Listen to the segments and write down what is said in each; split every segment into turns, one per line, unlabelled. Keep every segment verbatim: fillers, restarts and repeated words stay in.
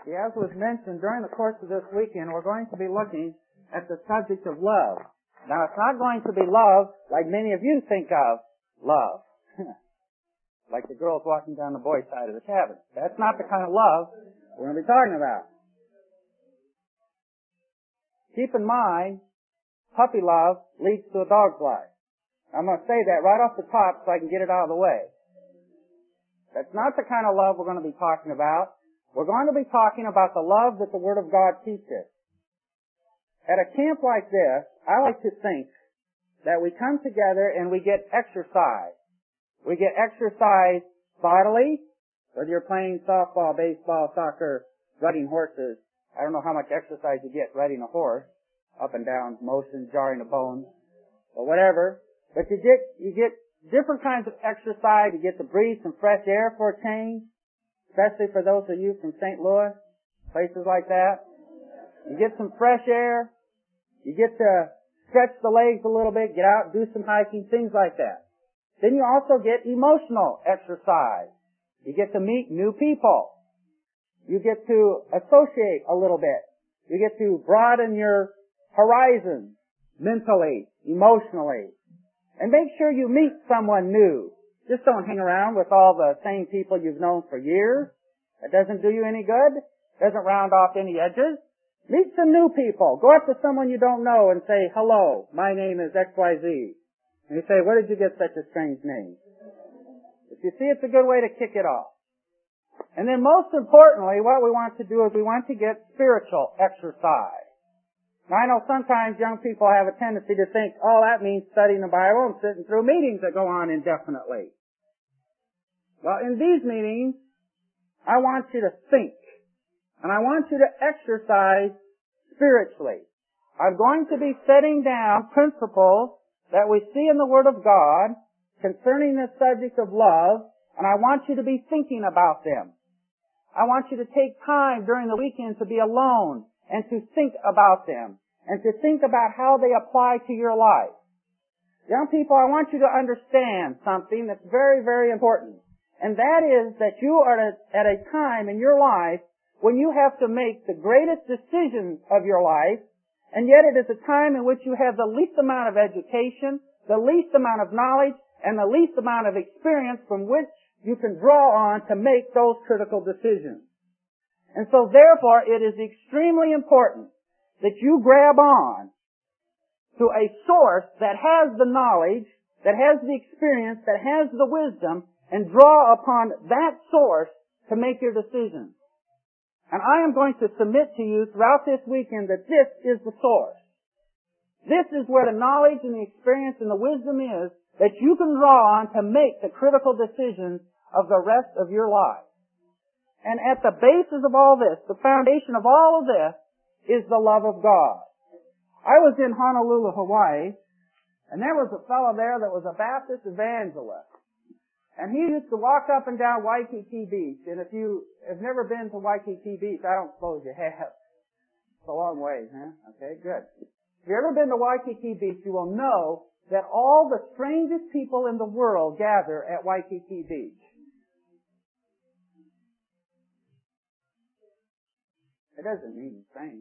As was mentioned, during the course of this weekend, we're going to be looking at the subject of love. Now, it's not going to be love like many of you think of love. Like the girls walking down the boys' side of the cabin. That's not the kind of love we're going to be talking about. Keep in mind, puppy love leads to a dog's life. I'm going to say that right off the top so I can get it out of the way. That's not the kind of love we're going to be talking about. We're going to be talking about the love that the Word of God teaches. At a camp like this, I like to think that we come together and we get exercise. We get exercise bodily, whether you're playing softball, baseball, soccer, riding horses. I don't know how much exercise you get riding a horse, up and down motion, jarring the bones, or whatever. But you get, you get different kinds of exercise. You get to breathe some fresh air for a change, especially for those of you from Saint Louis, places like that. You get some fresh air. You get to stretch the legs a little bit, get out, do some hiking, things like that. Then you also get emotional exercise. You get to meet new people. You get to associate a little bit. You get to broaden your horizons mentally, emotionally. And make sure you meet someone new. Just don't hang around with all the same people you've known for years. That doesn't do you any good. Doesn't round off any edges. Meet some new people. Go up to someone you don't know and say, hello, my name is X Y Z. And you say, where did you get such a strange name? But you see, it's a good way to kick it off. And then most importantly, what we want to do is we want to get spiritual exercise. Now I know sometimes young people have a tendency to think, oh, that means studying the Bible and sitting through meetings that go on indefinitely. Well, in these meetings, I want you to think. And I want you to exercise spiritually. I'm going to be setting down principles that we see in the Word of God concerning the subject of love, and I want you to be thinking about them. I want you to take time during the weekend to be alone and to think about them and to think about how they apply to your life. Young people, I want you to understand something that's very, very important, and that is that you are at a time in your life when you have to make the greatest decisions of your life, and yet it is a time in which you have the least amount of education, the least amount of knowledge, and the least amount of experience from which you can draw on to make those critical decisions. And so therefore, it is extremely important that you grab on to a source that has the knowledge, that has the experience, that has the wisdom, and draw upon that source to make your decisions. And I am going to submit to you throughout this weekend that this is the source. This is where the knowledge and the experience and the wisdom is that you can draw on to make the critical decisions of the rest of your life. And at the basis of all this, the foundation of all of this, is the love of God. I was in Honolulu, Hawaii, and there was a fellow there that was a Baptist evangelist. And he used to walk up and down Waikiki Beach. And if you have never been to Waikiki Beach, I don't suppose you have. It's a long way, huh? Okay, good. If you've ever been to Waikiki Beach, you will know that all the strangest people in the world gather at Waikiki Beach. It doesn't mean strange.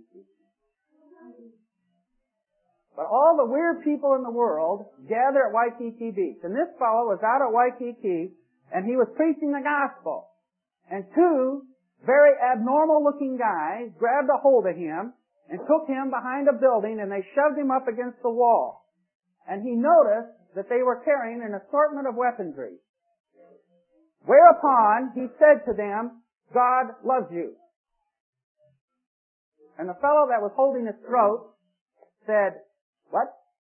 But all the weird people in the world gather at Waikiki Beach. And this fellow was out at Waikiki, and he was preaching the gospel. And two very abnormal looking guys grabbed a hold of him and took him behind a building, and they shoved him up against the wall. And he noticed that they were carrying an assortment of weaponry. Whereupon he said to them, God loves you. And the fellow that was holding his throat said, what?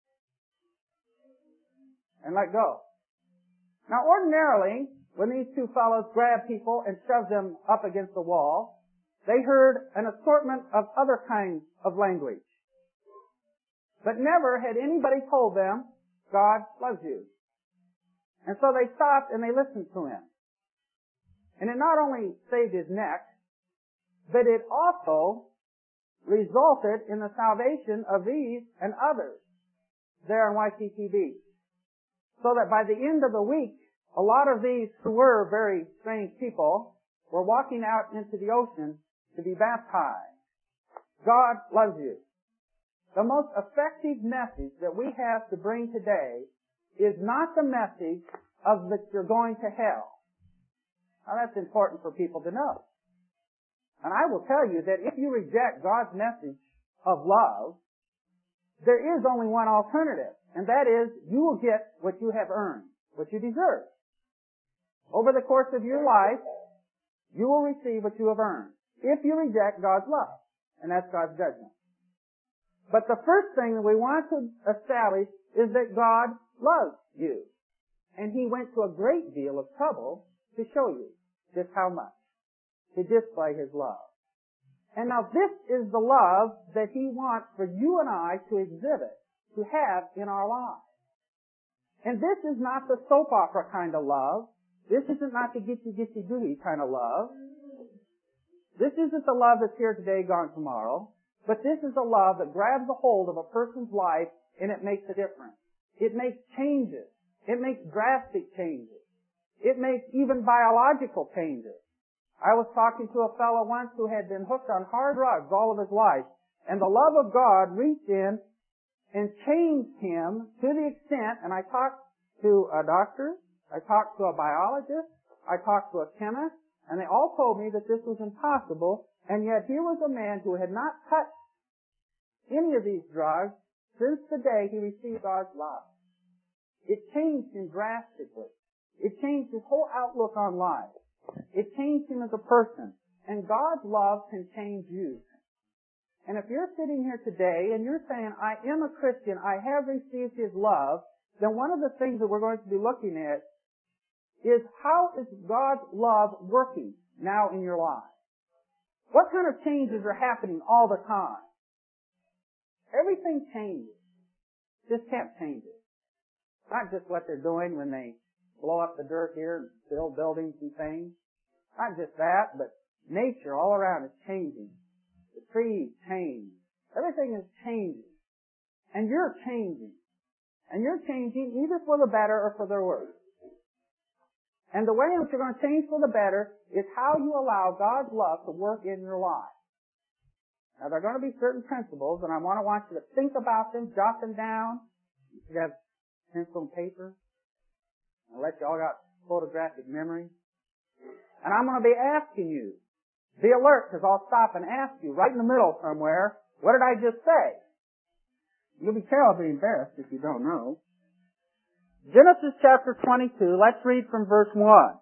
And let go. Now ordinarily, when these two fellows grabbed people and shoved them up against the wall, they heard an assortment of other kinds of language. But never had anybody told them, God loves you. And so they stopped and they listened to him. And it not only saved his neck, but it also resulted in the salvation of these and others there in Waikiki Beach. So that by the end of the week, a lot of these who were very strange people were walking out into the ocean to be baptized. God loves you. The most effective message that we have to bring today is not the message of that you're going to hell. Now that's important for people to know. And I will tell you that if you reject God's message of love, there is only one alternative, and that is you will get what you have earned, what you deserve. Over the course of your life, you will receive what you have earned if you reject God's love, and that's God's judgment. But the first thing that we want to establish is that God loves you, and He went to a great deal of trouble to show you just how much, to display His love. And now this is the love that He wants for you and I to exhibit, to have in our lives. And this is not the soap opera kind of love. This isn't not the gitchy-gitchy-gooey kind of love. This isn't the love that's here today, gone tomorrow. But this is a love that grabs a hold of a person's life and it makes a difference. It makes changes. It makes drastic changes. It makes even biological changes. I was talking to a fellow once who had been hooked on hard drugs all of his life, and the love of God reached in and changed him to the extent, and I talked to a doctor, I talked to a biologist, I talked to a chemist, and they all told me that this was impossible, and yet here was a man who had not touched any of these drugs since the day he received God's love. It changed him drastically. It changed his whole outlook on life. It changed him as a person. And God's love can change you. And if you're sitting here today and you're saying, I am a Christian, I have received His love, then one of the things that we're going to be looking at is how is God's love working now in your life? What kind of changes are happening all the time? Everything changes. Just can't change it. Not just what they're doing when they blow up the dirt here and build buildings and things. Not just that, but nature all around is changing. The trees change. Everything is changing. And you're changing. And you're changing either for the better or for the worse. And the way in which you're going to change for the better is how you allow God's love to work in your life. Now, there are going to be certain principles, and I want to want you to think about them, jot them down. You have pencil and paper. I'll let you all got photographic memory. And I'm going to be asking you. Be alert, because I'll stop and ask you right in the middle somewhere, what did I just say? You'll be terribly embarrassed if you don't know. Genesis chapter twenty-two, let's read from verse one.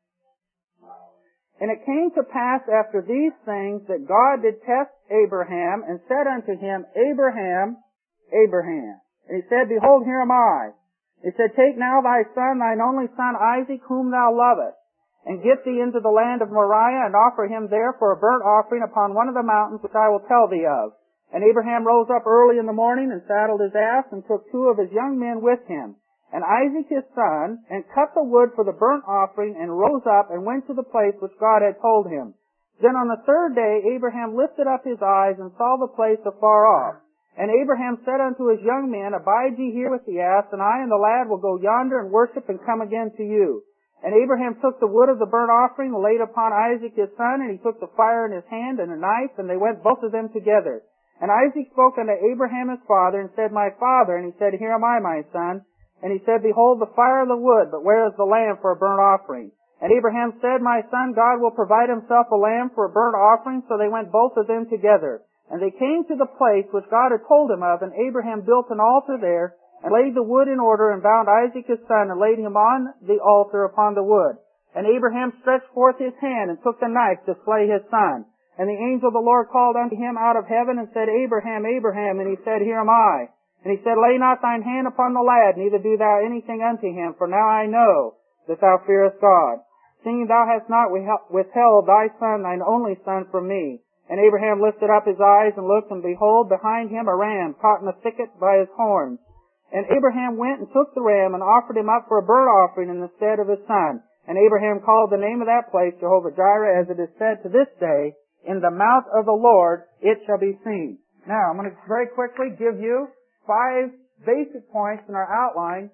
And it came to pass after these things that God did test Abraham and said unto him, Abraham, Abraham. And he said, Behold, here am I. He said, Take now thy son, thine only son Isaac, whom thou lovest, and get thee into the land of Moriah, and offer him there for a burnt offering upon one of the mountains which I will tell thee of. And Abraham rose up early in the morning, and saddled his ass, and took two of his young men with him, and Isaac his son, and cut the wood for the burnt offering, and rose up, and went to the place which God had told him. Then on the third day Abraham lifted up his eyes, and saw the place afar off. And Abraham said unto his young men, Abide ye here with the ass, and I and the lad will go yonder and worship and come again to you. And Abraham took the wood of the burnt offering and laid upon Isaac his son, and he took the fire in his hand and a knife, and they went both of them together. And Isaac spoke unto Abraham his father, and said, My father. And he said, Here am I, my son. And he said, Behold the fire and the wood, but where is the lamb for a burnt offering? And Abraham said, My son, God will provide himself a lamb for a burnt offering. So they went both of them together. And they came to the place which God had told him of, and Abraham built an altar there, and laid the wood in order, and bound Isaac his son, and laid him on the altar upon the wood. And Abraham stretched forth his hand, and took the knife to slay his son. And the angel of the Lord called unto him out of heaven, and said, Abraham, Abraham. And he said, Here am I. And he said, Lay not thine hand upon the lad, neither do thou anything unto him, for now I know that thou fearest God, seeing thou hast not withheld thy son, thine only son, from me. And Abraham lifted up his eyes and looked, and behold, behind him a ram caught in a thicket by his horns. And Abraham went and took the ram and offered him up for a burnt offering in the stead of his son. And Abraham called the name of that place Jehovah-Jireh, as it is said to this day, In the mount of the Lord it shall be seen. Now, I'm going to very quickly give you five basic points in our outline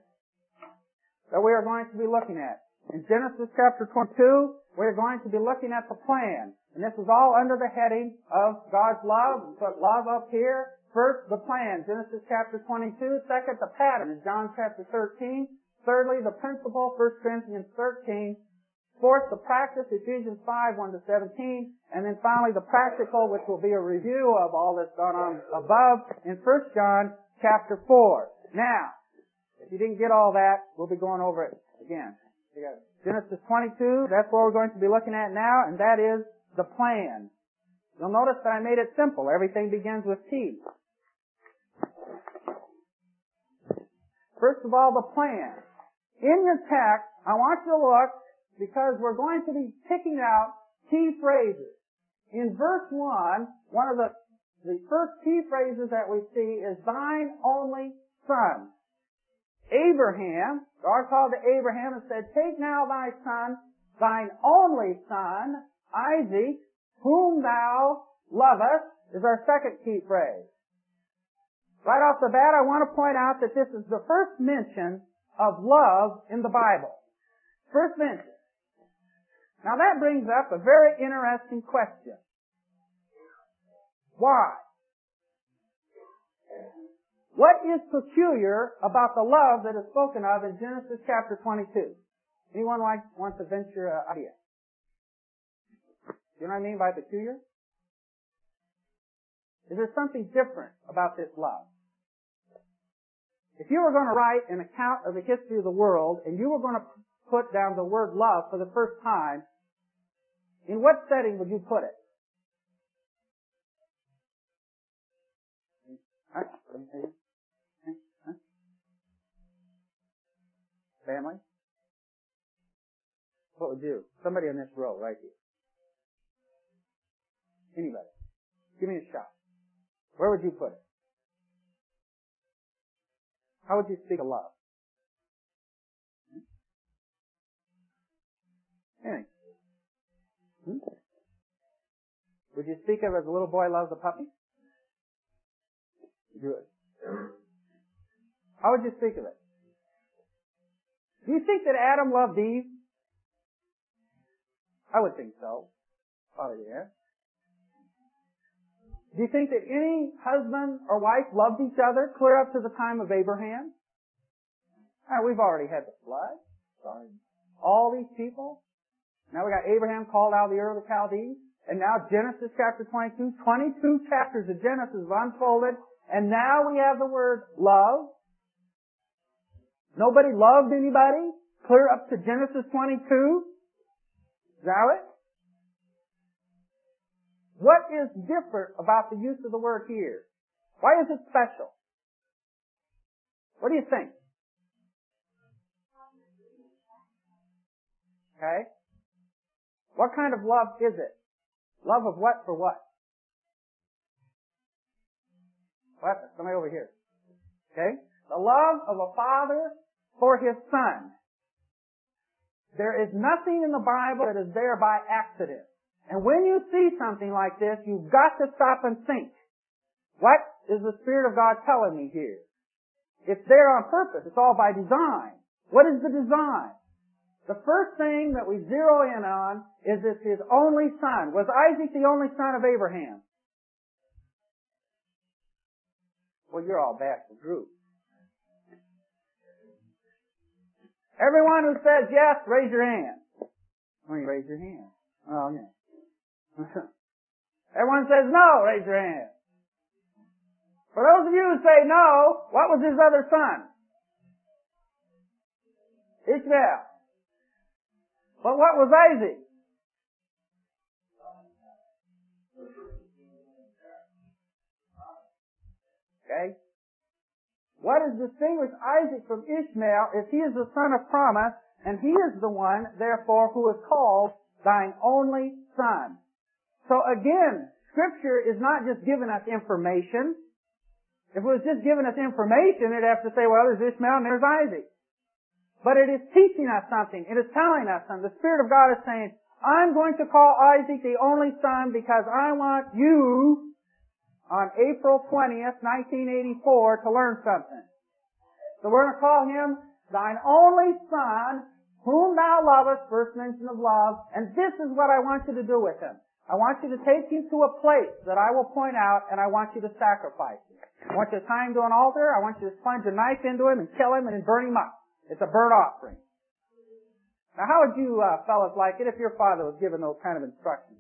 that we are going to be looking at. In Genesis chapter twenty-two, we are going to be looking at the plan. And this is all under the heading of God's love. Put love up here. First, the plan, Genesis chapter twenty-two. Second, the pattern in John chapter thirteen. Thirdly, the principle, First Corinthians thirteen. Fourth, the practice, Ephesians five, one to seventeen. And then finally, the practical, which will be a review of all that's gone on above in First John chapter four. Now, if you didn't get all that, we'll be going over it again. Genesis twenty-two, that's what we're going to be looking at now, and that is the plan. You'll notice that I made it simple. Everything begins with T. First of all, the plan. In your text, I want you to look, because we're going to be picking out key phrases. In verse one, one of the, the first key phrases that we see is thine only son. Abraham, God called to Abraham and said, take now thy son, thine only son, Isaac, whom thou lovest, is our second key phrase. Right off the bat, I want to point out that this is the first mention of love in the Bible. First mention. Now that brings up a very interesting question. Why? What is peculiar about the love that is spoken of in Genesis chapter twenty-two? Anyone like, wants to venture an idea? You know what I mean by peculiar? Is there something different about this love? If you were going to write an account of the history of the world and you were going to put down the word love for the first time, in what setting would you put it? Huh? Huh? Family? What would you? Somebody in this row right here. Anybody. Give me a shot. Where would you put it? How would you speak of love? Anything? Hmm? Would you speak of it as a little boy loves a puppy? Good. How would you speak of it? Do you think that Adam loved Eve? I would think so. Probably, yeah. Do you think that any husband or wife loved each other clear up to the time of Abraham? Ah, we've already had the flood. Sorry. All these people. Now we got Abraham called out of the Ur of the Chaldees. And now Genesis chapter twenty-two. twenty-two chapters of Genesis have unfolded. And now we have the word love. Nobody loved anybody clear up to Genesis twenty-two. Is that it? What is different about the use of the word here? Why is it special? What do you think? Okay? What kind of love is it? Love of what for what? What? Somebody over here. Okay? The love of a father for his son. There is nothing in the Bible that is there by accident. And when you see something like this, you've got to stop and think. What is the Spirit of God telling me here? It's there on purpose. It's all by design. What is the design? The first thing that we zero in on is it's his only son. Was Isaac the only son of Abraham? Well, you're all back to group. Everyone who says yes, raise your hand. Well, you raise your hand. Oh, yeah. Everyone says no, raise your hand. For those of you who say no, what was his other son? Ishmael. But what was Isaac? Okay? What has distinguished Isaac from Ishmael is he is the son of promise, and he is the one, therefore, who is called thine only son. So again, Scripture is not just giving us information. If it was just giving us information, it'd have to say, well, there's Ishmael and there's Isaac. But it is teaching us something. It is telling us something. The Spirit of God is saying, I'm going to call Isaac the only son because I want you on April twentieth, nineteen eighty-four to learn something. So we're going to call him thine only son, whom thou lovest, first mention of love, and this is what I want you to do with him. I want you to take him to a place that I will point out, and I want you to sacrifice him. I want you to tie him to an altar. I want you to plunge a knife into him and kill him and then burn him up. It's a burnt offering. Now, how would you uh, fellas like it if your father was given those kind of instructions?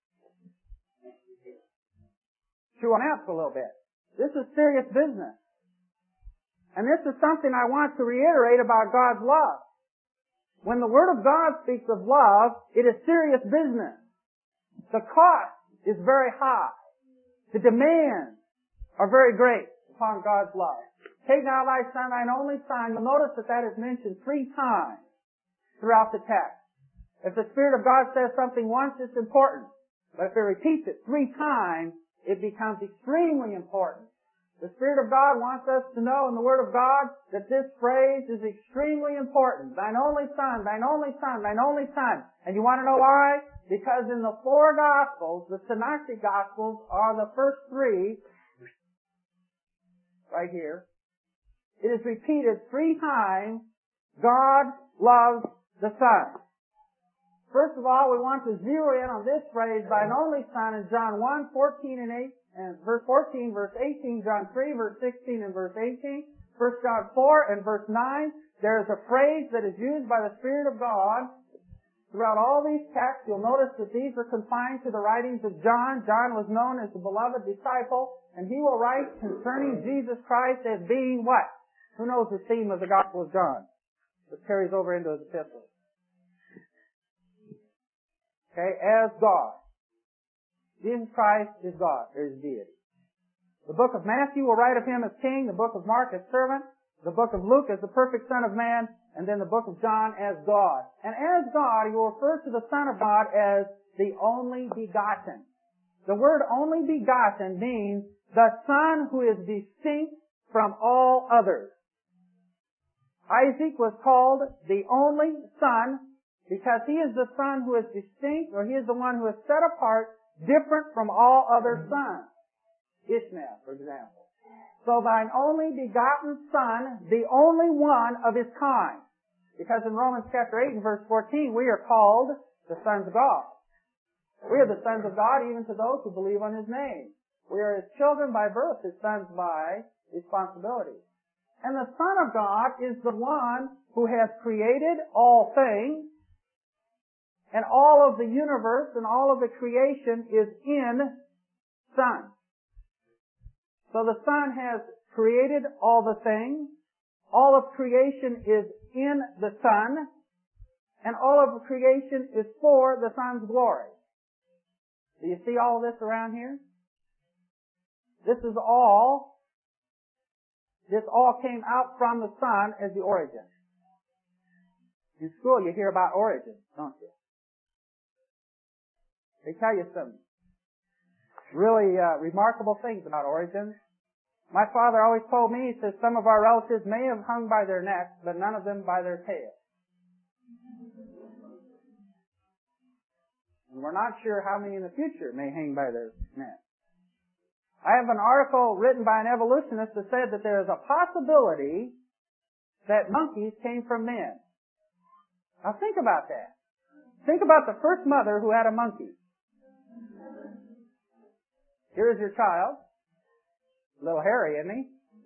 Chew on that for a little bit. This is serious business. And this is something I want to reiterate about God's love. When the Word of God speaks of love, it is serious business. The cost is very high. The demands are very great upon God's love. Take now thy son, thine only son. You'll notice that that is mentioned three times throughout the text. If the Spirit of God says something once, it's important. But if it repeats it three times, it becomes extremely important. The Spirit of God wants us to know in the Word of God that this phrase is extremely important. Thine only Son, thine only Son, thine only Son. And you want to know why? Because in the four Gospels, the Synoptic Gospels are the first three, right here. It is repeated three times, God loves the Son. First of all, we want to zero in on this phrase, thine only Son, in John one, fourteen and eight. And verse fourteen, verse eighteen, John three, verse sixteen, and verse eighteen, First John four and verse nine, there is a phrase that is used by the Spirit of God throughout all these texts. You'll notice that these are confined to the writings of John. John was known as the beloved disciple, and he will write concerning Jesus Christ as being what? Who knows the theme of the Gospel of John? It carries over into his epistles. Okay, as God. Jesus Christ is God, or is deity. The book of Matthew will write of him as king, the book of Mark as servant, the book of Luke as the perfect Son of Man, and then the book of John as God. And as God, he will refer to the Son of God as the only begotten. The word only begotten means the Son who is distinct from all others. Isaac was called the only son because he is the son who is distinct, or he is the one who is set apart, different from all other sons. Ishmael, for example. So thine only begotten Son, the only one of his kind. Because in Romans chapter eight and verse fourteen, we are called the sons of God. We are the sons of God even to those who believe on his name. We are his children by birth, his sons by responsibility. And the Son of God is the one who has created all things, and all of the universe and all of the creation is in Son. So the Son has created all the things. All of creation is in the Son. And all of creation is for the Son's glory. Do you see all of this around here? This is all, this all came out from the Son as the origin. In school you hear about origins, don't you? They tell you some really uh, remarkable things about origins. My father always told me, he says, some of our relatives may have hung by their necks, but none of them by their tails. And we're not sure how many in the future may hang by their necks. I have an article written by an evolutionist that said that there is a possibility that monkeys came from men. Now think about that. Think about the first mother who had a monkey. Here's your child. A little hairy, isn't he?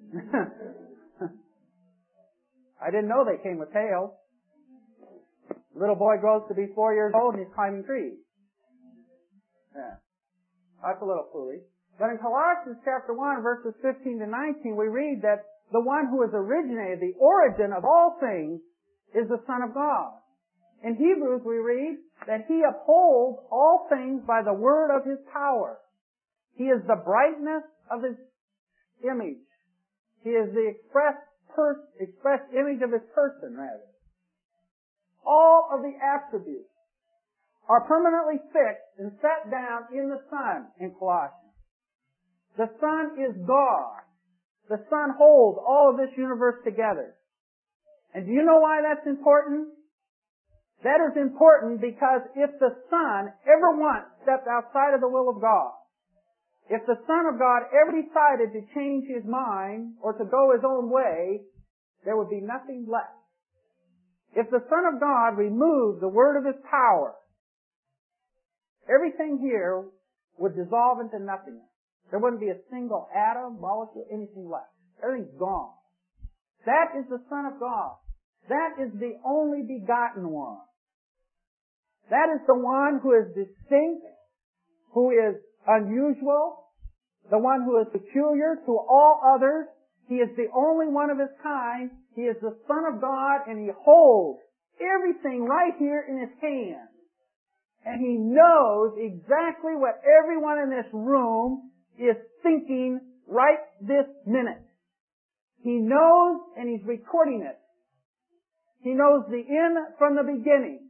I didn't know they came with tails. Little boy grows to be four years old and he's climbing trees. Yeah. That's a little foolish. But in Colossians chapter one, verses fifteen to nineteen, we read that the one who has originated, the origin of all things, is the Son of God. In Hebrews we read that he upholds all things by the word of his power. He is the brightness of his image. He is the express, pers- express image of his person, rather. All of the attributes are permanently fixed and set down in the Son in Colossians. The Son is God. The Son holds all of this universe together. And do you know why that's important? That is important because if the Son ever once stepped outside of the will of God, if the Son of God ever decided to change his mind or to go his own way, there would be nothing left. If the Son of God removed the word of his power, everything here would dissolve into nothingness. There wouldn't be a single atom, molecule, anything left. Everything's gone. That is the Son of God. That is the only begotten one. That is the one who is distinct, who is unusual, the one who is peculiar to all others. He is the only one of his kind. He is the Son of God, and he holds everything right here in his hand. And he knows exactly what everyone in this room is thinking right this minute. He knows, and he's recording it. He knows the end from the beginning.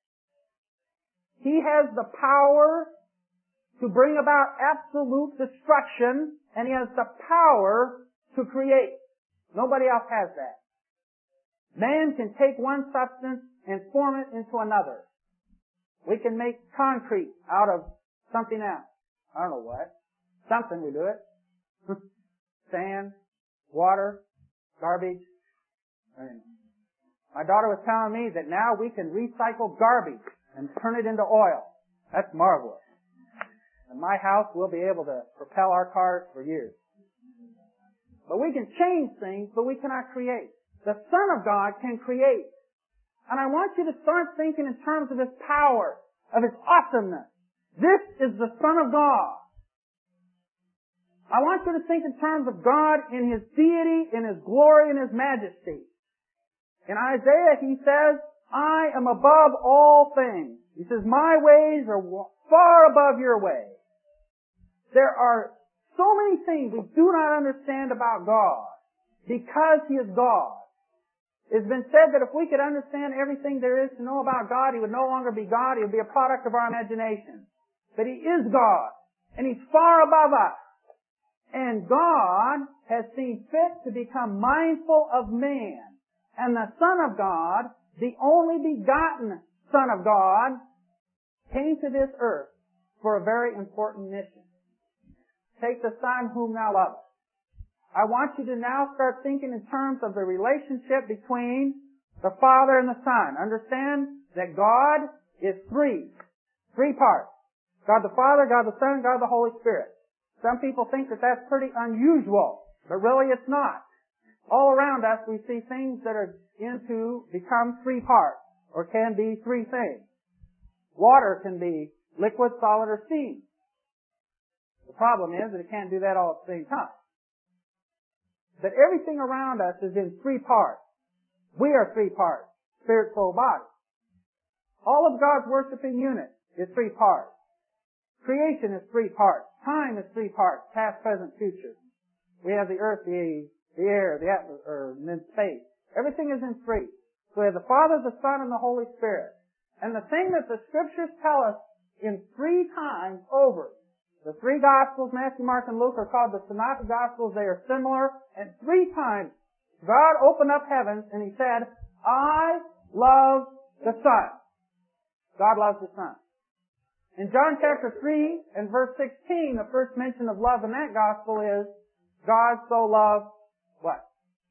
He has the power to bring about absolute destruction, and he has the power to create. Nobody else has that. Man can take one substance and form it into another. We can make concrete out of something else. I don't know what. Something we do it. Sand, water, garbage. I mean, my daughter was telling me that now we can recycle garbage and turn it into oil. That's marvelous. In my house, we'll be able to propel our cars for years. But we can change things, but we cannot create. The Son of God can create. And I want you to start thinking in terms of His power, of His awesomeness. This is the Son of God. I want you to think in terms of God in His deity, in His glory, in His majesty. In Isaiah, He says, I am above all things. He says, my ways are far above your ways. There are so many things we do not understand about God because He is God. It's been said that if we could understand everything there is to know about God, He would no longer be God. He would be a product of our imagination. But He is God, and He's far above us. And God has seen fit to become mindful of man. And the Son of God, the only begotten Son of God, came to this earth for a very important mission. Take the Son whom thou lovest. I want you to now start thinking in terms of the relationship between the Father and the Son. Understand that God is three. Three parts. God the Father, God the Son, God the Holy Spirit. Some people think that that's pretty unusual, but really it's not. All around us we see things that are into become three parts, or can be three things. Water can be liquid, solid, or steam. The problem is that it can't do that all at the same time. But everything around us is in three parts. We are three parts. Spirit, soul, body. All of God's worshiping unit is three parts. Creation is three parts. Time is three parts. Past, present, future. We have the earth, the, the air, the atmosphere, and then space. Everything is in three. So we have the Father, the Son, and the Holy Spirit. And the thing that the Scriptures tell us in three times over, the three Gospels, Matthew, Mark, and Luke, are called the Synoptic Gospels. They are similar. And three times God opened up heavens and He said, I love the Son. God loves the Son. In John chapter three and verse sixteen, the first mention of love in that Gospel is, God so loved what?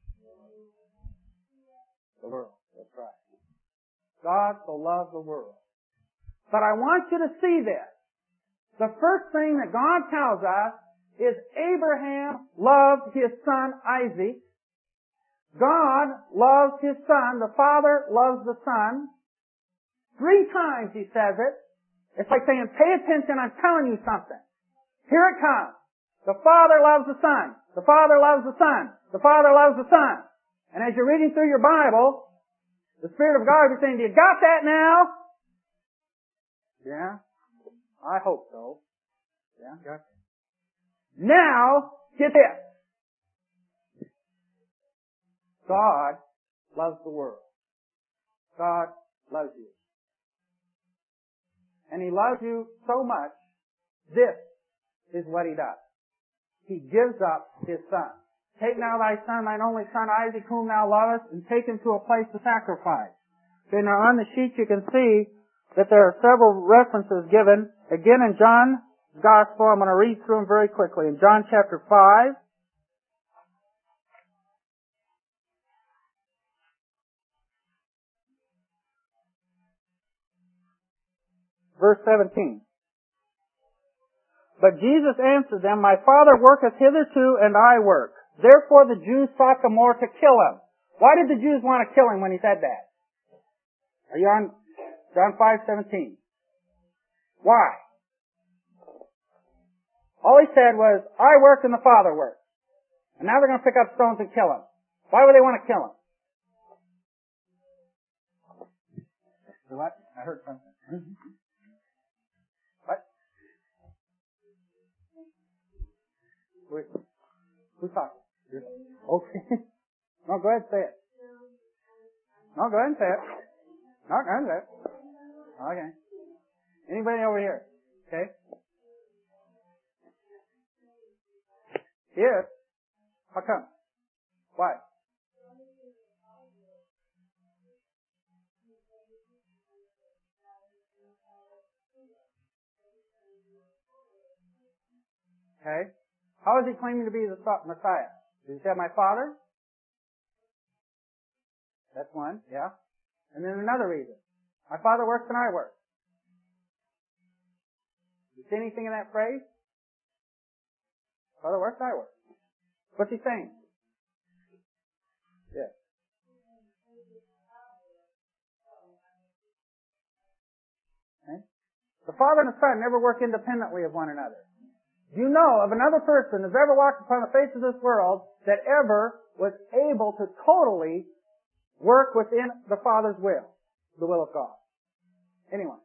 The world. That's right. God so loved the world. But I want you to see this. The first thing that God tells us is Abraham loved his son Isaac. God loves his son. The Father loves the Son. Three times He says it. It's like saying, pay attention, I'm telling you something. Here it comes. The Father loves the Son. The Father loves the Son. The Father loves the Son. And as you're reading through your Bible, the Spirit of God is saying, do you got that now? Yeah. I hope so. Yeah, got it. Now, get this. God loves the world. God loves you. And He loves you so much, this is what He does. He gives up His Son. Take now thy son, thine only son Isaac, whom thou lovest, and take him to a place to sacrifice. Okay, now on the sheet you can see that there are several references given. Again in John's Gospel, I'm going to read through them very quickly. In John chapter five, verse seventeen. But Jesus answered them, My Father worketh hitherto, and I work. Therefore the Jews sought the more to kill him. Why did the Jews want to kill him when he said that? Are you on John five seventeen? Why? All he said was, I work and the Father works. And now they're going to pick up stones and kill him. Why would they want to kill him? What? I heard something. What? Wait. Who's talking? Okay. No, go ahead and say it. No, go ahead and say it. No, go ahead and say it. Okay. Anybody over here? Okay. Yes. How come? Why? Okay. How is he claiming to be the Messiah? Does he say, my Father? That's one, yeah. And then another reason. My Father works and I work. You see anything in that phrase? Father works, I work. What's he saying? Yes. Okay. The Father and the Son never work independently of one another. Do you know of another person who's ever walked upon the face of this world that ever was able to totally work within the Father's will, the will of God? Anyone?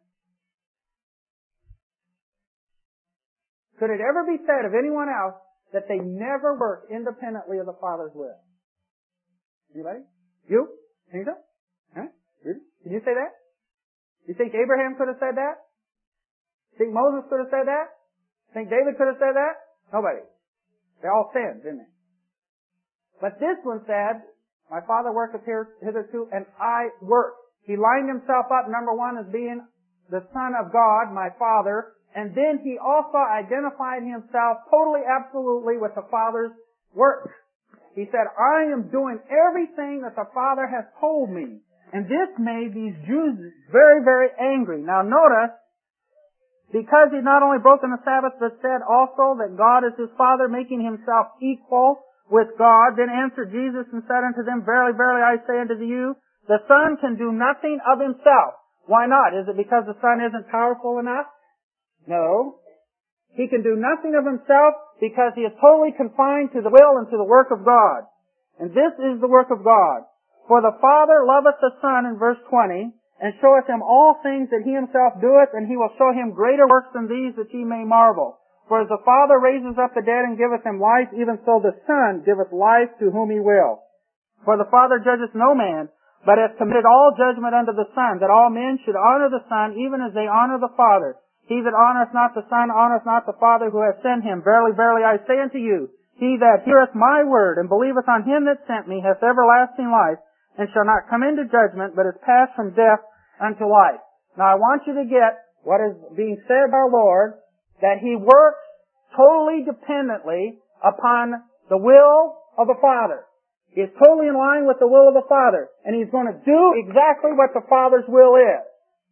Could it ever be said of anyone else that they never work independently of the Father's will? Anybody? You? Think so? Huh? Can you say that? You think Abraham could have said that? Think Moses could have said that? Think David could have said that? Nobody. They all sinned, didn't they? But this one said, my Father worketh here hitherto, and I work. He lined himself up, number one, as being the Son of God, my Father, and then he also identified himself totally, absolutely with the Father's work. He said, I am doing everything that the Father has told me. And this made these Jews very, very angry. Now notice, because he'd not only broken the Sabbath, but said also that God is his Father, making himself equal with God, then answered Jesus and said unto them, Verily, verily, I say unto you, the Son can do nothing of himself. Why not? Is it because the Son isn't powerful enough? No. He can do nothing of himself because he is totally confined to the will and to the work of God. And this is the work of God. For the Father loveth the Son, in verse twenty, and showeth him all things that he himself doeth, and he will show him greater works than these, that ye may marvel. For as the Father raises up the dead and giveth them life, even so the Son giveth life to whom he will. For the Father judgeth no man, but hath committed all judgment unto the Son, that all men should honor the Son, even as they honor the Father. He that honoreth not the Son honoreth not the Father who hath sent him. Verily, verily, I say unto you, he that heareth my word, and believeth on him that sent me, hath everlasting life, and shall not come into judgment, but is passed from death unto life. Now I want you to get what is being said by our Lord, that he works totally dependently upon the will of the Father. He is totally in line with the will of the Father, and he's going to do exactly what the Father's will is.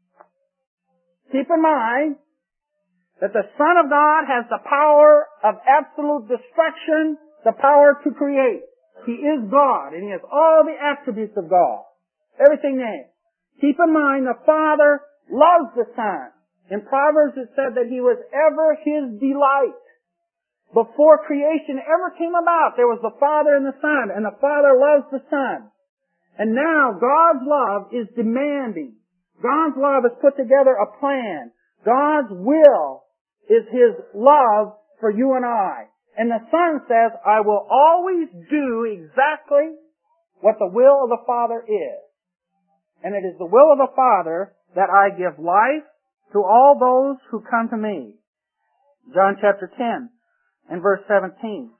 Keep in mind that the Son of God has the power of absolute destruction, the power to create. He is God, and he has all the attributes of God. Everything there. Keep in mind, the Father loves the Son. In Proverbs it said that he was ever his delight. Before creation ever came about, there was the Father and the Son, and the Father loves the Son. And now God's love is demanding. God's love has put together a plan. God's will is his love for you and I. And the Son says, I will always do exactly what the will of the Father is. And it is the will of the Father that I give life to all those who come to me. John chapter ten and verse seventeen.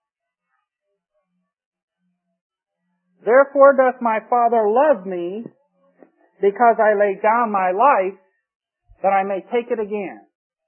Therefore doth my Father love me, because I lay down my life, that I may take it again.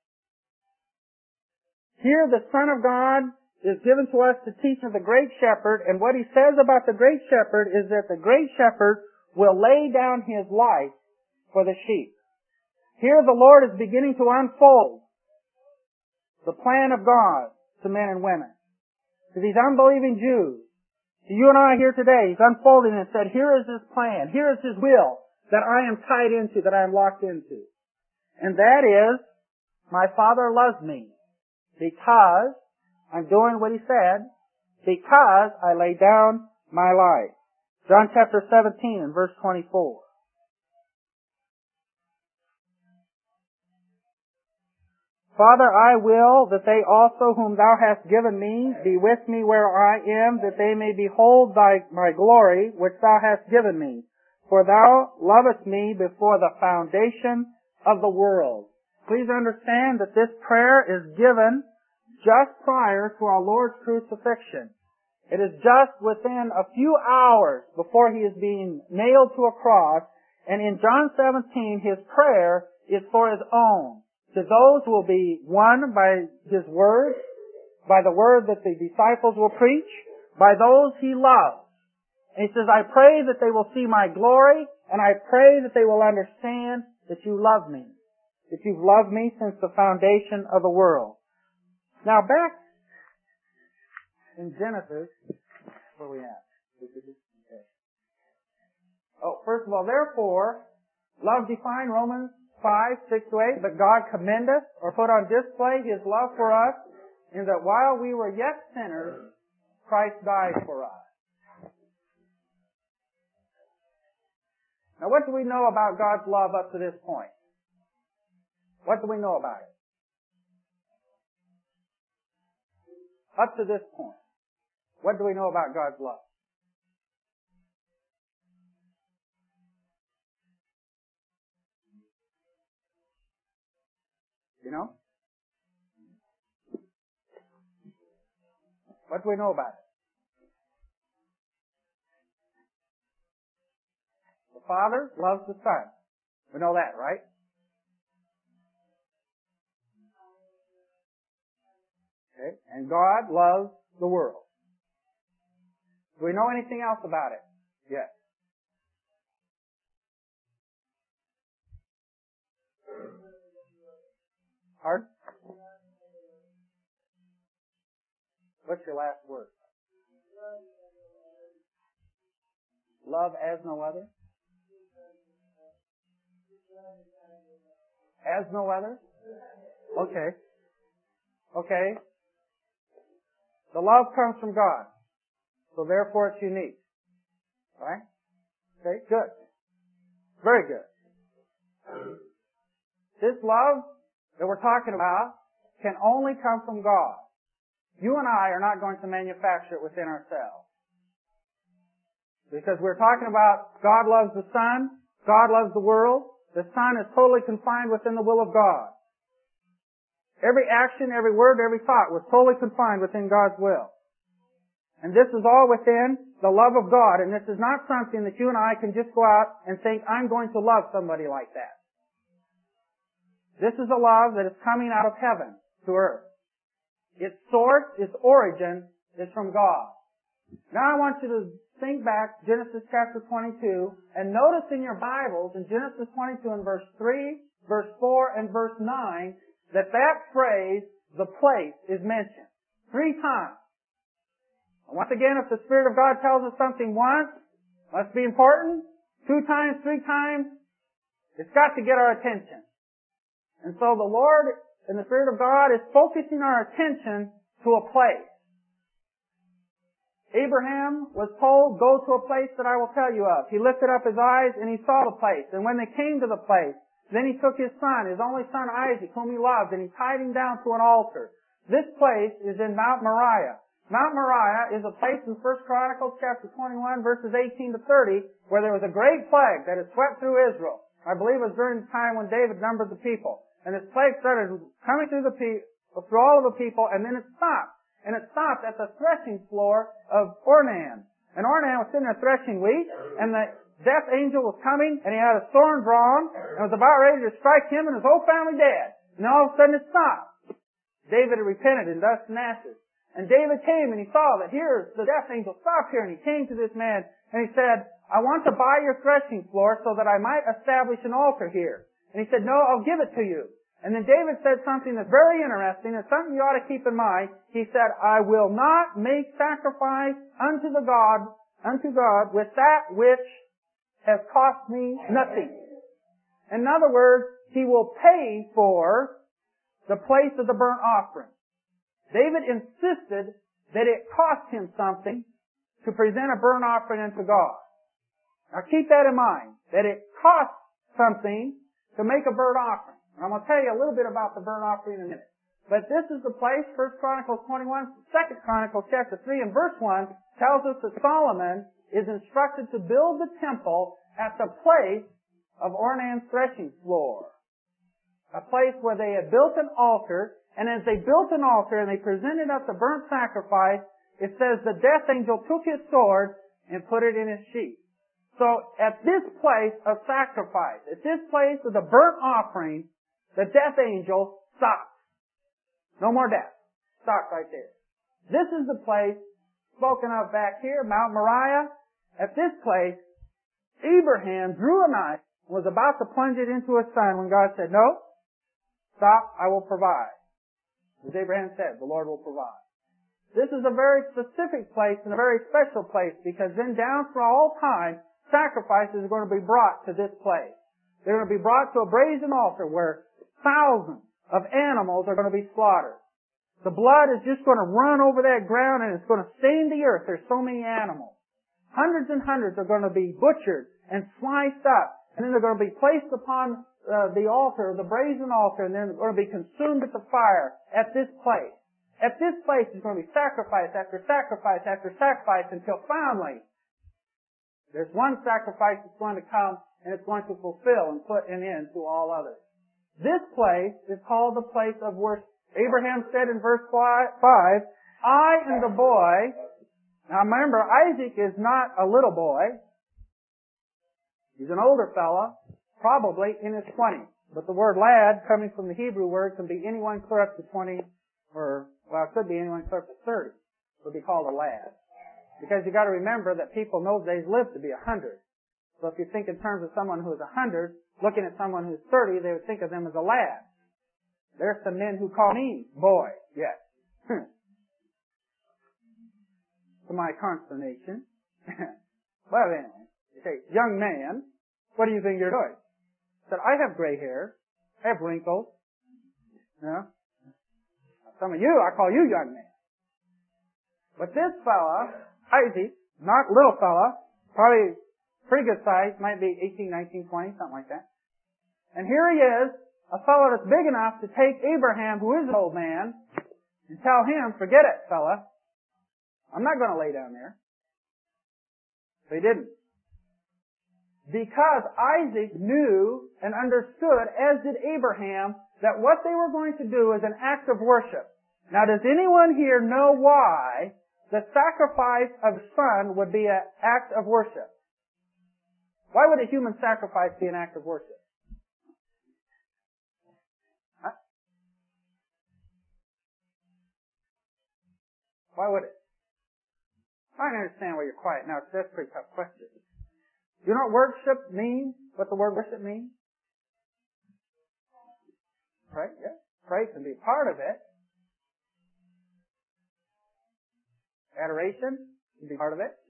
Here the Son of God is given to us to teach of the Great Shepherd, and what he says about the Great Shepherd is that the Great Shepherd will lay down his life for the sheep. Here the Lord is beginning to unfold the plan of God to men and women. To these unbelieving Jews, to you and I here today, He's unfolding and said, here is His plan, here is His will that I am tied into, that I am locked into. And that is, my Father loves me because I'm doing what He said, because I lay down my life. John chapter seventeen and verse twenty-four. Father, I will that they also whom Thou hast given me be with me where I am, that they may behold Thy, my glory, which Thou hast given me. For Thou lovest me before the foundation of the world. Please understand that this prayer is given just prior to our Lord's crucifixion. It is just within a few hours before He is being nailed to a cross, and in John seventeen, His prayer is for His own. To those who will be won by His word, by the word that the disciples will preach, by those He loves. And He says, I pray that they will see my glory, and I pray that they will understand that you love me, that you've loved me since the foundation of the world. Now back in Genesis, where are we at? Okay. Oh, first of all, therefore, love defined Romans five, six to eight, but God commendeth, or put on display His love for us, in that while we were yet sinners, Christ died for us. Now what do we know about God's love up to this point? What do we know about it? Up to this point, what do we know about God's love? You know? What do we know about it? The Father loves the Son. We know that, right? Okay. And God loves the world. Do we know anything else about it? Yes. Pardon? What's your last word? Love as no other? As no other? Okay. Okay. The love comes from God. So therefore it's unique. Right? Okay, good. Very good. This love that we're talking about can only come from God. You and I are not going to manufacture it within ourselves. Because we're talking about God loves the Son, God loves the world. The Son is totally confined within the will of God. Every action, every word, every thought was totally confined within God's will. And this is all within the love of God, and this is not something that you and I can just go out and think, I'm going to love somebody like that. This is a love that is coming out of heaven to earth. Its source, its origin is from God. Now I want you to think back Genesis chapter twenty-two and notice in your Bibles in Genesis twenty-two and verse three, verse four, and verse nine that that phrase, the place, is mentioned three times. And once again, if the Spirit of God tells us something once, must be important. Two times, three times, it's got to get our attention. And so the Lord and the Spirit of God is focusing our attention to a place. Abraham was told, go to a place that I will tell you of. He lifted up his eyes and he saw the place. And when they came to the place, then he took his son, his only son Isaac, whom he loved, and he tied him down to an altar. This place is in Mount Moriah. Mount Moriah is a place in First Chronicles chapter twenty-one, verses eighteen to thirty, where there was a great plague that had swept through Israel. I believe it was during the time when David numbered the people. And this plague started coming through the pe- through all of the people, and then it stopped. And it stopped at the threshing floor of Ornan. And Ornan was sitting there threshing wheat, and the death angel was coming, and he had a sword drawn, and was about ready to strike him and his whole family dead. And all of a sudden it stopped. David had repented in dust and ashes. And David came and he saw that here, the death angel stopped here, and he came to this man, and he said, I want to buy your threshing floor so that I might establish an altar here. And he said, no, I'll give it to you. And then David said something that's very interesting, and something you ought to keep in mind. He said, I will not make sacrifice unto the God, unto God with that which has cost me nothing. In other words, he will pay for the place of the burnt offering. David insisted that it cost him something to present a burnt offering unto God. Now keep that in mind, that it costs something to make a burnt offering. And I'm going to tell you a little bit about the burnt offering in a minute. But this is the place, First Chronicles twenty-one, Second Chronicles chapter three and verse one tells us that Solomon is instructed to build the temple at the place of Ornan's threshing floor. A place where they had built an altar, and as they built an altar and they presented up the burnt sacrifice, it says the death angel took his sword and put it in his sheath. So at this place of sacrifice, at this place of the burnt offering, the death angel stopped. No more death. Stopped right there. This is the place spoken of back here, Mount Moriah. At this place, Abraham drew a knife and was about to plunge it into his son when God said, no, stop, I will provide. As Abraham said, the Lord will provide. This is a very specific place and a very special place because then down for all time, sacrifices are going to be brought to this place. They're going to be brought to a brazen altar where thousands of animals are going to be slaughtered. The blood is just going to run over that ground and it's going to stain the earth. There's so many animals. Hundreds and hundreds are going to be butchered and sliced up. And then they're going to be placed upon uh, the altar, the brazen altar, and then they're going to be consumed at the fire at this place. At this place is going to be sacrifice after sacrifice after sacrifice until finally there's one sacrifice that's going to come and it's going to fulfill and put an end to all others. This place is called the place of worship. Abraham said in verse five, I and the boy. Now remember, Isaac is not a little boy. He's an older fella, probably in his twenties. But the word lad, coming from the Hebrew word, can be anyone clear up to twenty, or, well, it could be anyone clear up to thirty. It would be called a lad. Because you got to remember that people in those days lived to be a hundred. So if you think in terms of someone who is a hundred, looking at someone who's thirty, they would think of them as a lad. There's some men who call me boy, yes. To my consternation. Well anyway, you say, young man, what do you think you're doing? I said, I have gray hair, I have wrinkles. You know? Some of you, I call you young man. But this fella, Isaac, not little fella, probably pretty good size, might be eighteen, nineteen, twenty, something like that. And here he is, a fellow that's big enough to take Abraham, who is an old man, and tell him, forget it, fella. I'm not going to lay down there. But he didn't. Because Isaac knew and understood, as did Abraham, that what they were going to do is an act of worship. Now, does anyone here know why the sacrifice of a son would be an act of worship? Why would a human sacrifice be an act of worship? Huh? Why would it? I don't understand why you're quiet now, because that's a pretty tough question. You know what worship means? What the word worship means? Pray, yeah. Pray can be part of it. Adoration can be part of it.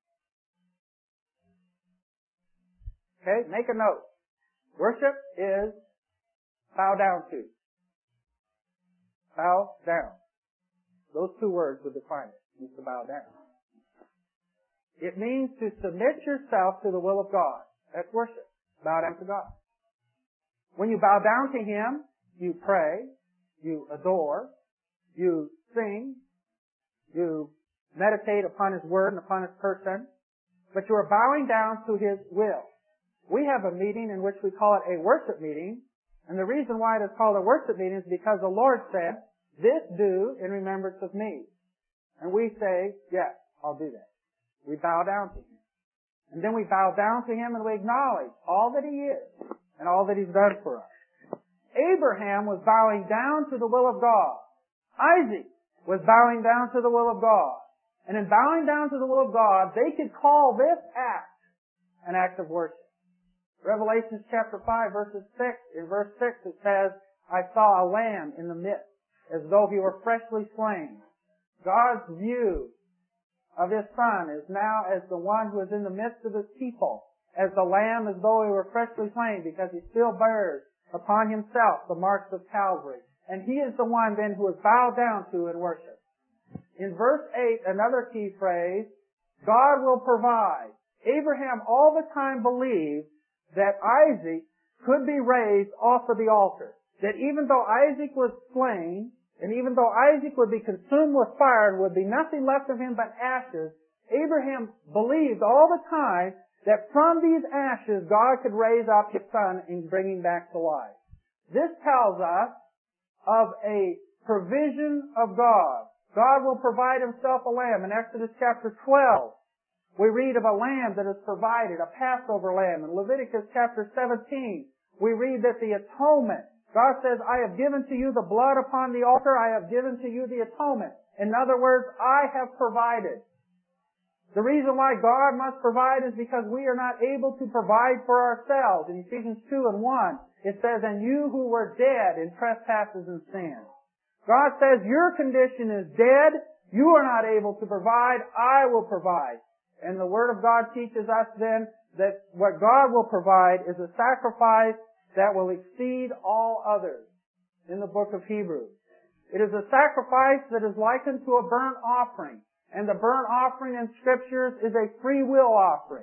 Okay, make a note. Worship is bow down to. Bow down. Those two words would define it. It means to bow down. It means to submit yourself to the will of God. That's worship. Bow down to God. When you bow down to Him, you pray, you adore, you sing, you meditate upon His Word and upon His person, but you are bowing down to His will. We have a meeting in which we call it a worship meeting, and the reason why it is called a worship meeting is because the Lord said, this do in remembrance of me. And we say, yes, I'll do that. We bow down to Him. And then we bow down to Him and we acknowledge all that He is and all that He's done for us. Abraham was bowing down to the will of God. Isaac was bowing down to the will of God. And in bowing down to the will of God, they could call this act an act of worship. Revelation chapter five, verses six, in verse six it says, I saw a lamb in the midst, as though he were freshly slain. God's view of His Son is now as the one who is in the midst of His people, as the lamb as though he were freshly slain, because He still bears upon Himself the marks of Calvary. And He is the one then who is bowed down to and worshipped. In verse eight, another key phrase, God will provide. Abraham all the time believed that Isaac could be raised off of the altar. That even though Isaac was slain, and even though Isaac would be consumed with fire and would be nothing left of him but ashes, Abraham believed all the time that from these ashes God could raise up His Son and bring him back to life. This tells us of a provision of God. God will provide Himself a lamb. In Exodus chapter twelve, we read of a lamb that is provided, a Passover lamb. In Leviticus chapter seventeen, we read that the atonement, God says, I have given to you the blood upon the altar, I have given to you the atonement. In other words, I have provided. The reason why God must provide is because we are not able to provide for ourselves. In Ephesians two and one, it says, and you who were dead in trespasses and sins. God says, your condition is dead, you are not able to provide, I will provide. And the Word of God teaches us then that what God will provide is a sacrifice that will exceed all others in the book of Hebrews. It is a sacrifice that is likened to a burnt offering. And the burnt offering in Scriptures is a free will offering.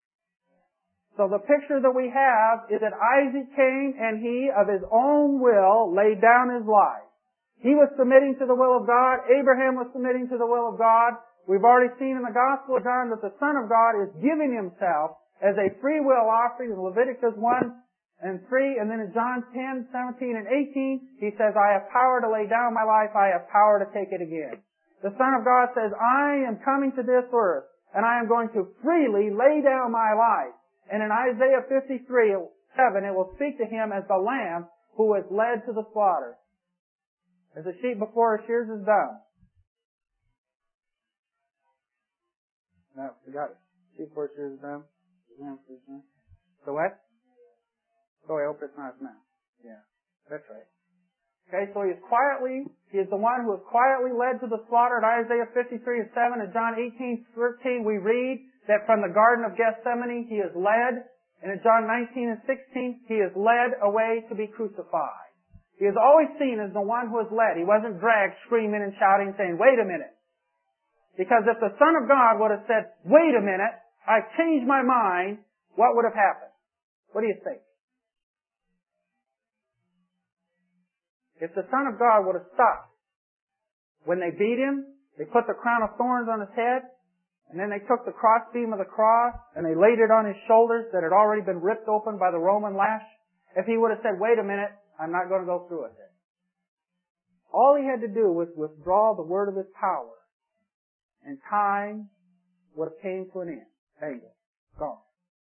So the picture that we have is that Isaac came and he, of his own will, laid down his life. He was submitting to the will of God. Abraham was submitting to the will of God. We've already seen in the Gospel of John that the Son of God is giving Himself as a free will offering in Leviticus one and three, and then in John ten, seventeen, and eighteen, He says, I have power to lay down my life, I have power to take it again. The Son of God says, I am coming to this earth, and I am going to freely lay down my life. And in Isaiah fifty-three, seven, it will speak to Him as the lamb who was led to the slaughter. As a sheep before her shears is dumb. No, forgot it. Sheep before her shears is dumb. So what? So I hope it's not now. Yeah, that's right. Okay, so he is quietly, he is the one who is quietly led to the slaughter. In Isaiah fifty-three and seven and John eighteen, thirteen, we read that from the Garden of Gethsemane he is led. And in John nineteen and sixteen, he is led away to be crucified. He is always seen as the one who is led. He wasn't dragged screaming and shouting saying, wait a minute. Because if the Son of God would have said, wait a minute, I've changed my mind, what would have happened? What do you think? If the Son of God would have stopped, when they beat Him, they put the crown of thorns on His head, and then they took the crossbeam of the cross, and they laid it on His shoulders that had already been ripped open by the Roman lash, if He would have said, wait a minute, I'm not going to go through with it. All He had to do was withdraw the word of His power, and time would have came to an end. There you go. Gone.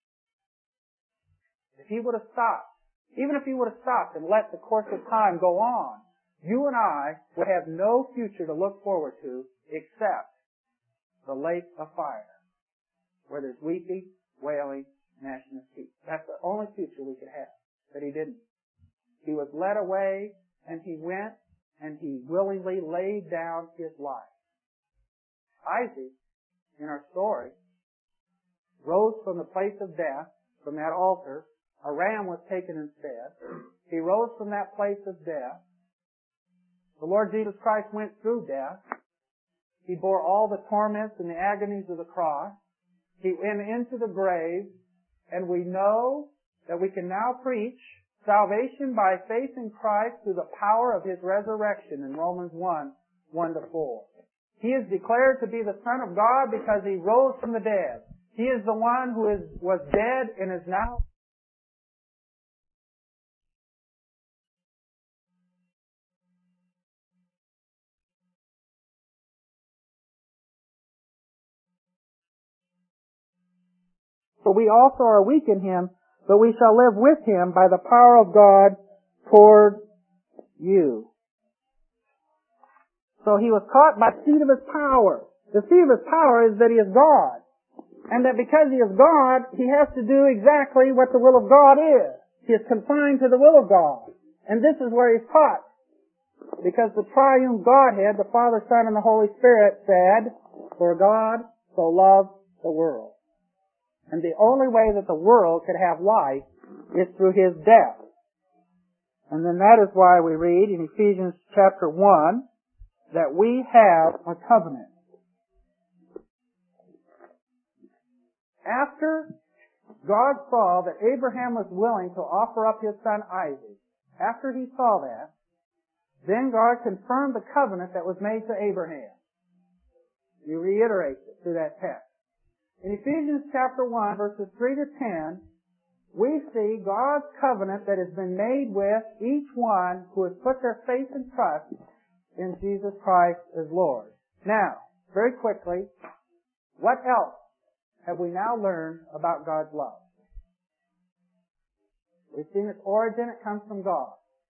If He would have stopped, even if He would have stopped and let the course of time go on, you and I would have no future to look forward to except the lake of fire, where there's weeping, wailing, gnashing of teeth. That's the only future we could have. But He didn't. He was led away, and He went, and He willingly laid down His life. Isaac, in our story, rose from the place of death, from that altar. A ram was taken instead. He rose from that place of death. The Lord Jesus Christ went through death. He bore all the torments and the agonies of the cross. He went into the grave, and we know that we can now preach salvation by faith in Christ through the power of His resurrection in Romans one, one to four. He is declared to be the Son of God because He rose from the dead. He is the one who is, was dead and is now For we also are weak in Him, but we shall live with Him by the power of God toward you. So He was caught by the seed of His power. The seed of His power is that He is God. And that because He is God, He has to do exactly what the will of God is. He is confined to the will of God. And this is where he's taught. Because the triune Godhead, the Father, Son, and the Holy Spirit said, "For God so loved the world." And the only way that the world could have life is through his death. And then that is why we read in Ephesians chapter one that we have a covenant. After God saw that Abraham was willing to offer up his son Isaac, after he saw that, then God confirmed the covenant that was made to Abraham. He reiterates it through that text. In Ephesians chapter one, verses three to ten, we see God's covenant that has been made with each one who has put their faith and trust in Jesus Christ as Lord. Now, very quickly, what else have we now learned about God's love? We've seen its origin, it comes from God.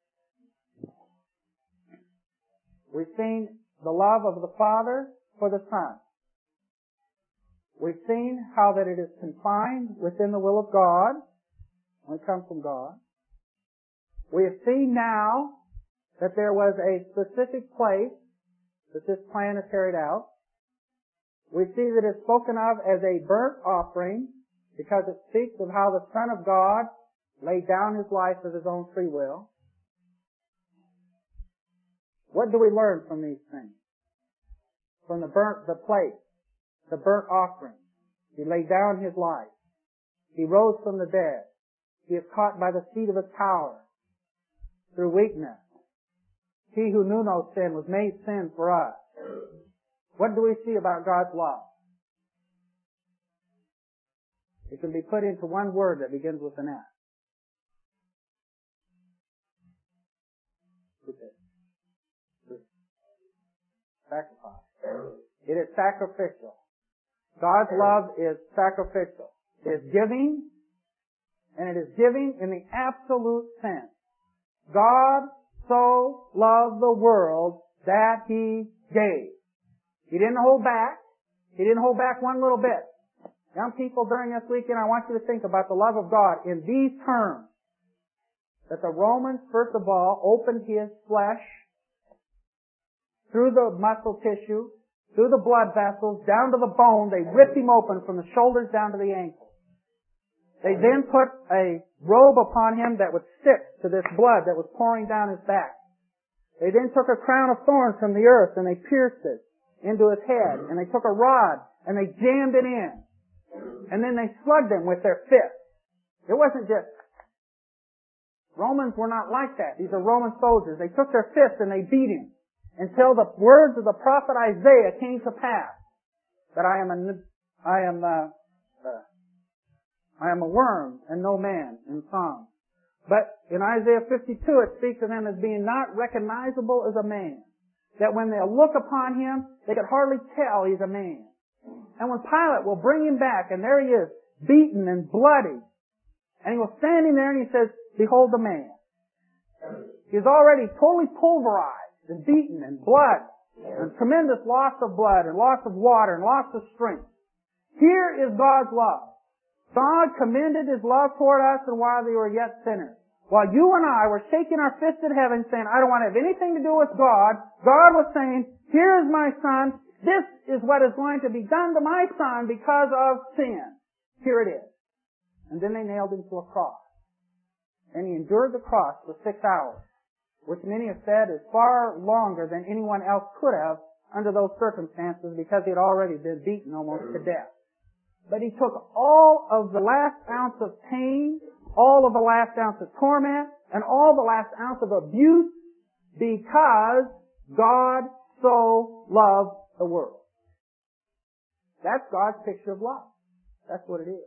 We've seen the love of the Father for the Son. We've seen how that it is confined within the will of God, when it comes from God. We have seen now that there was a specific place that this plan is carried out. We see that it's spoken of as a burnt offering because it speaks of how the Son of God laid down his life of his own free will. What do we learn from these things? From the burnt, the place, the burnt offering. He laid down his life. He rose from the dead. He is caught by the seat of his power through weakness. He who knew no sin was made sin for us. What do we see about God's love? It can be put into one word that begins with an S. Sacrifice. It is sacrificial. God's love is sacrificial. It is giving, and it is giving in the absolute sense. God so loved the world that He gave. He didn't hold back. He didn't hold back one little bit. Young people, during this weekend, I want you to think about the love of God in these terms. That the Romans, first of all, opened His flesh through the muscle tissue, through the blood vessels, down to the bone. They ripped Him open from the shoulders down to the ankles. They then put a robe upon Him that would stick to this blood that was pouring down His back. They then took a crown of thorns from the earth and they pierced it into His head. And they took a rod and they jammed it in. And then they slugged Him with their fists. It wasn't just... Romans were not like that. These are Roman soldiers. They took their fists and they beat Him until the words of the prophet Isaiah came to pass. That I am a, I am a, uh, I am a worm and no man in song. But in Isaiah fifty-two it speaks of Him as being not recognizable as a man. That when they look upon Him, they could hardly tell He's a man. And when Pilate will bring Him back, and there He is, beaten and bloody, and He was standing there and He says, "Behold the man." He is already totally pulverized and beaten and blood, and tremendous loss of blood and loss of water and loss of strength. Here is God's love. God commended His love toward us and while they were yet sinners. While you and I were shaking our fists at heaven saying, "I don't want to have anything to do with God," God was saying, "Here is my Son. This is what is going to be done to my Son because of sin. Here it is." And then they nailed Him to a cross. And He endured the cross for six hours, which many have said is far longer than anyone else could have under those circumstances because He had already been beaten almost to death. But He took all of the last ounce of pain, all of the last ounce of torment, and all the last ounce of abuse because God so loved the world. That's God's picture of love. That's what it is.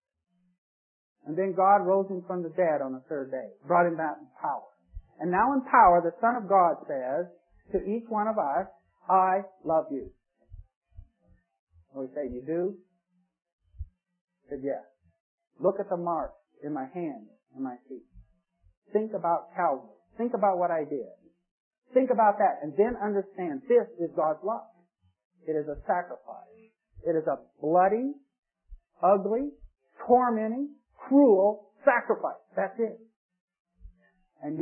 And then God rose Him from the dead on the third day, brought Him back in power. And now in power, the Son of God says to each one of us, "I love you." And we say, "You do?" I said, "Yes." Look at the marks in my hands and my feet. Think about Calvary. Think about what I did. Think about that and then understand this is God's love. It is a sacrifice. It is a bloody, ugly, tormenting, cruel sacrifice. That's it. And yet,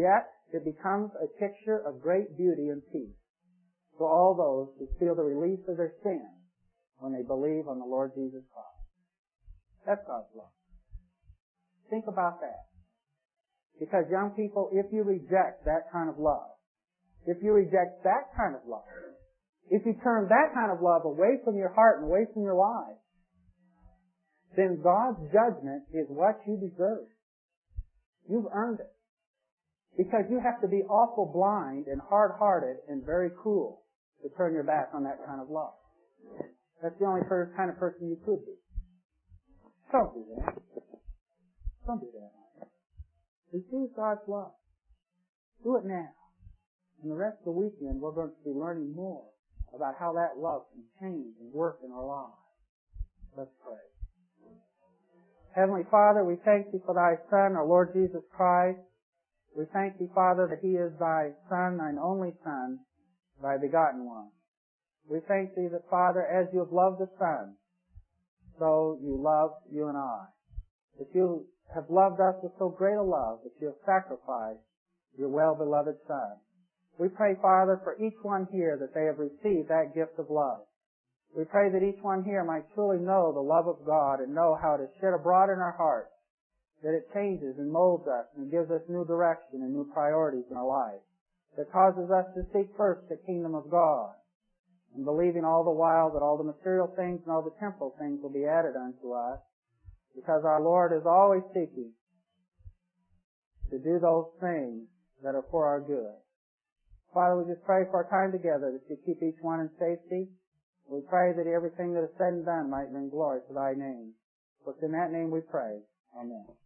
it becomes a picture of great beauty and peace to all those who feel the release of their sin when they believe on the Lord Jesus Christ. That's God's love. Think about that. Because young people, if you reject that kind of love, if you reject that kind of love, if you turn that kind of love away from your heart and away from your life, then God's judgment is what you deserve. You've earned it. Because you have to be awful blind and hard-hearted and very cruel to turn your back on that kind of love. That's the only kind of person you could be. Don't do that. Don't do that. Receive God's love. Do it now. And the rest of the weekend, we're going to be learning more about how that love can change and work in our lives. Let's pray. Heavenly Father, we thank you for thy Son, our Lord Jesus Christ. We thank thee, Father, that he is thy Son, thine only Son, thy begotten one. We thank thee that, Father, as you have loved the Son, so you love you and I. That you have loved us with so great a love that you have sacrificed your well-beloved Son. We pray, Father, for each one here that they have received that gift of love. We pray that each one here might truly know the love of God and know how it is shed abroad in our hearts, that it changes and molds us and gives us new direction and new priorities in our life, that causes us to seek first the kingdom of God, and believing all the while that all the material things and all the temporal things will be added unto us, because our Lord is always seeking to do those things that are for our good. Father, we just pray for our time together that you keep each one in safety. We pray that everything that is said and done might bring glory to thy name. For it's in that name we pray. Amen.